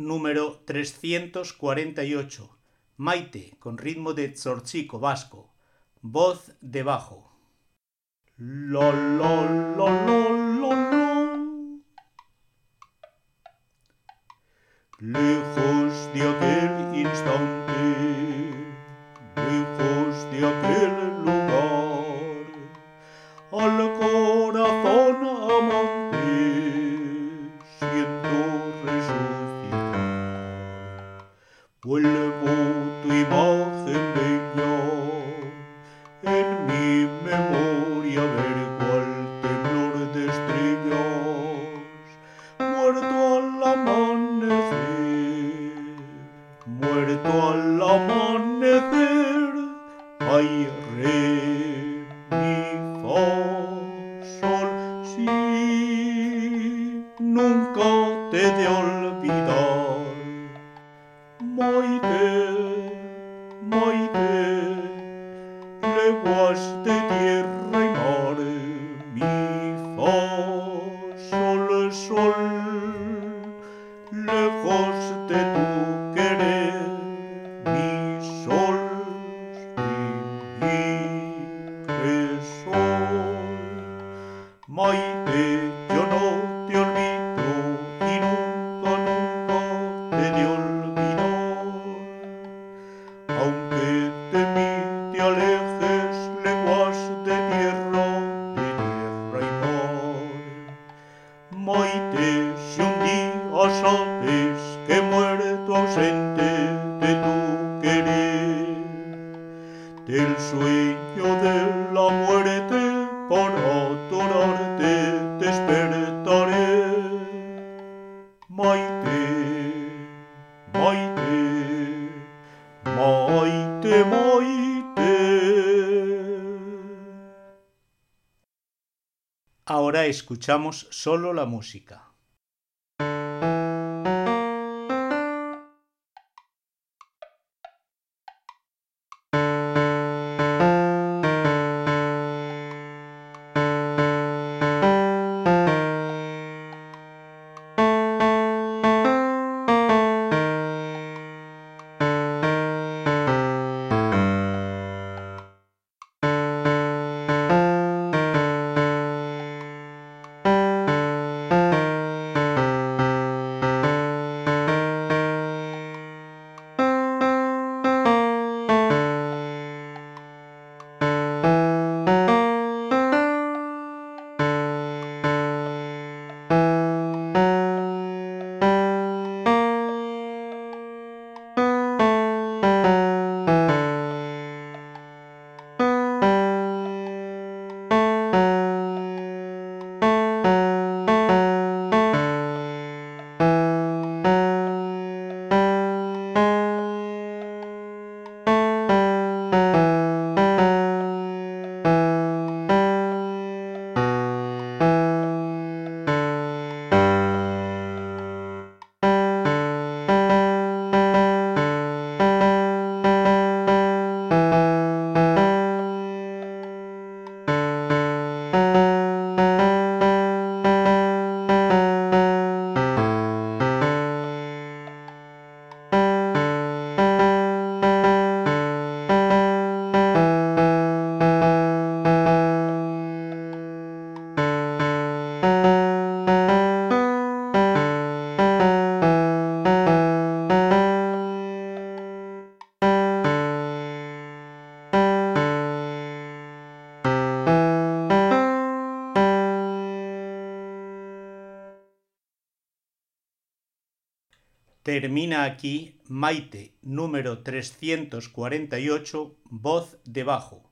número 348. Maite, con ritmo de tzortziko vasco. Voz de bajo. La la la la la la. Lejos de aquel instante, lejos de aquel lugar, al corazón amante siento resucitar. Vuelvo tu imagen bella en mi memoria, ver cual temblor de estrellas, muerto al amanecer, muerto al amanecer. Ay, re, mi, fa, sol, si, nunca te de olvidar. Maite, Maite, leguas de tierra y mar, mi, fa, sol, sol, lejos de tu querer, mi sol, si, mi, re, sol. Maite, yo no te olvido y nunca, nunca te de olvidar. Aunque de mí te alejes, leguas de tierra y mar. Maite, si un día sabes que he muerto ausente de tu querer, del sueño de la muerte para adorarte despertaré. Maite, Maite, Maite, Maite. Ahora escuchamos solo la música. Termina aquí Maite, número 348, voz de bajo.